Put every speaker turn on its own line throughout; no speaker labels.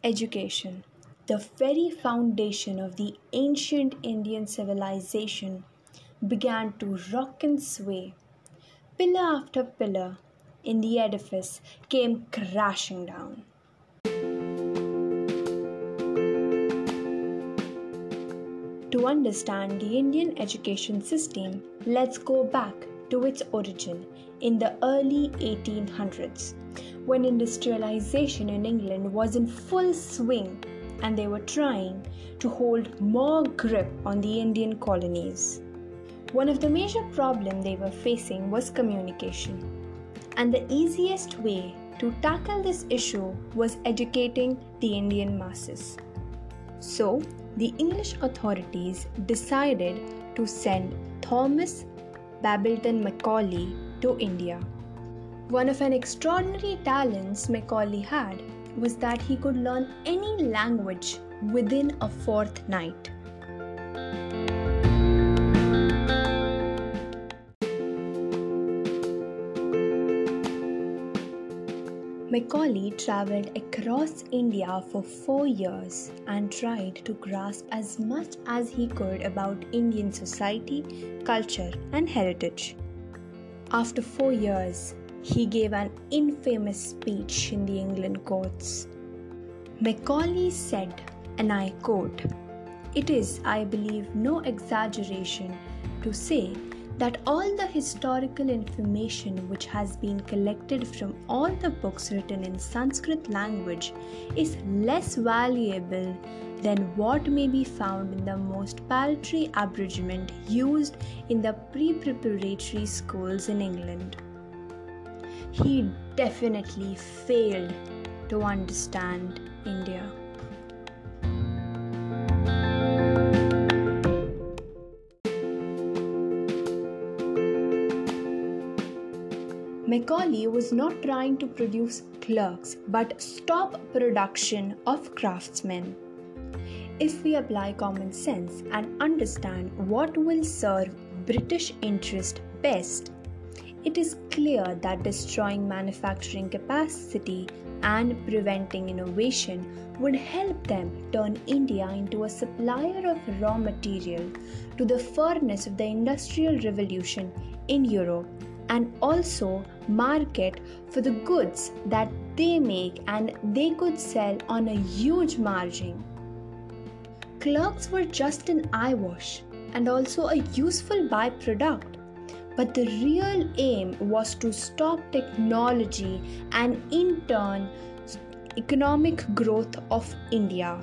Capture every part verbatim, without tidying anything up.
Education, the very foundation of the ancient Indian civilization, began to rock and sway. Pillar after pillar in the edifice came crashing down. To understand the Indian education system, let's go back to its origin in the early eighteen hundreds, when industrialization in England was in full swing and they were trying to hold more grip on the Indian colonies. One of the major problems they were facing was communication, and the easiest way to tackle this issue was educating the Indian masses. So, the English authorities decided to send Thomas Babington Macaulay to India. One of an extraordinary talents Macaulay had was that he could learn any language within a fortnight. Macaulay travelled across India for four years and tried to grasp as much as he could about Indian society, culture, and heritage. After four years, he gave an infamous speech in the England courts. Macaulay said, and I quote, "It is, I believe, no exaggeration to say that all the historical information which has been collected from all the books written in Sanskrit language is less valuable than what may be found in the most paltry abridgment used in the pre-preparatory schools in England." He definitely failed to understand India. Macaulay was not trying to produce clerks but stop production of craftsmen. If we apply common sense and understand what will serve British interest best, it is clear that destroying manufacturing capacity and preventing innovation would help them turn India into a supplier of raw material to the furnace of the Industrial Revolution in Europe, and also market for the goods that they make and they could sell on a huge margin. Clerks were just an eyewash and also a useful byproduct, but the real aim was to stop technology and in turn economic growth of India.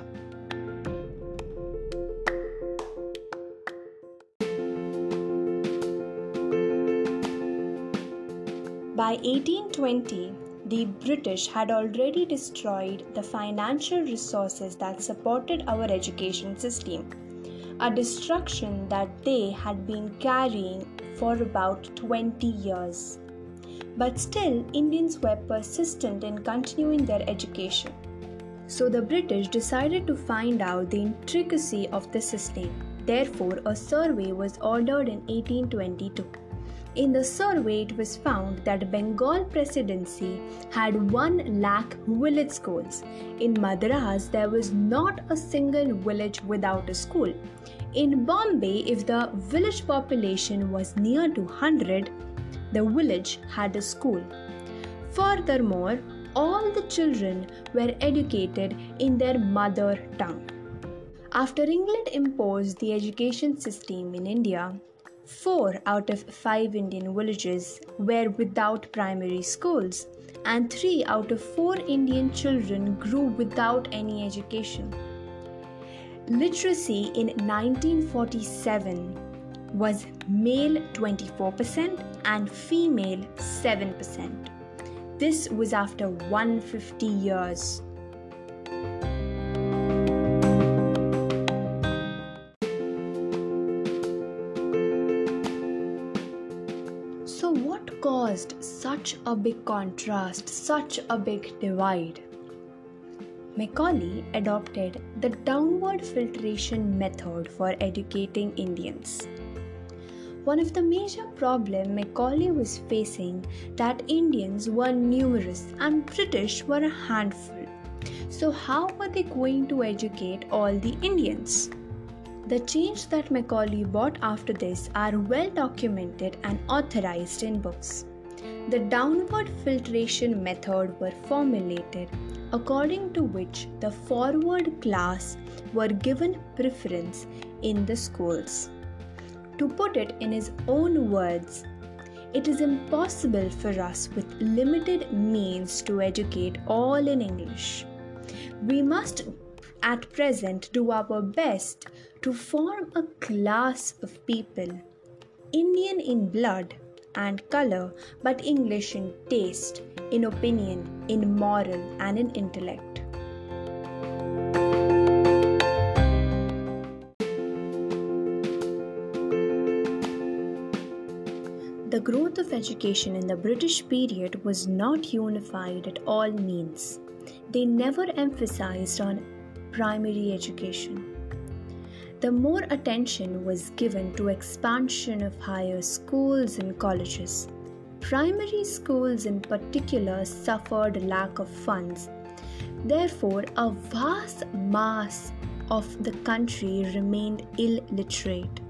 By eighteen twenty, the British had already destroyed the financial resources that supported our education system, a destruction that they had been carrying for about twenty years. But still, Indians were persistent in continuing their education. So the British decided to find out the intricacy of the system. Therefore, a survey was ordered in eighteen twenty-two. In the survey, it was found that Bengal Presidency had one lakh village schools. In Madras, there was not a single village without a school. In Bombay, if the village population was near to one hundred, the village had a school. Furthermore, all the children were educated in their mother tongue. After England imposed the education system in India, Four out of five Indian villages were without primary schools, and three out of four Indian children grew without any education. Literacy in nineteen forty-seven was male twenty-four percent and female seven percent. This was after one hundred fifty years. So what caused such a big contrast, such a big divide? Macaulay adopted the downward filtration method for educating Indians. One of the major problems Macaulay was facing that Indians were numerous and British were a handful. So, how were they going to educate all the Indians? The change that Macaulay brought after this are well documented and authorized in books. The downward filtration method were formulated, according to which the forward class were given preference in the schools. To put it in his own words, it is impossible for us with limited means to educate all in English. We must at present do our best to form a class of people, Indian in blood and color, but English in taste, in opinion, in moral, and in intellect. The growth of education in the British period was not unified at all means. They never emphasized on primary education. The more attention was given to expansion of higher schools and colleges. Primary schools in particular suffered lack of funds. Therefore, a vast mass of the country remained illiterate.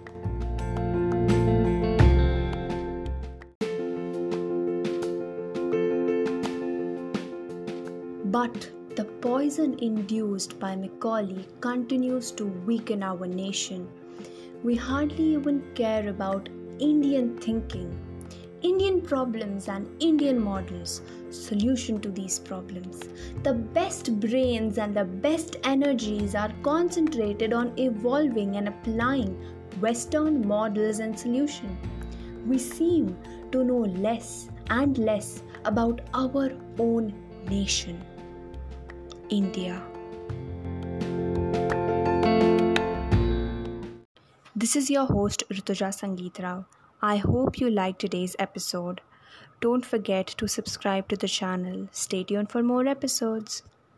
But the poison induced by Macaulay continues to weaken our nation. We hardly even care about Indian thinking, Indian problems and Indian models, solution to these problems. The best brains and the best energies are concentrated on evolving and applying Western models and solutions. We seem to know less and less about our own nation. India. This is your host Rutuja Sangeet Rao. I hope you liked today's episode. Don't forget to subscribe to the channel. Stay tuned for more episodes.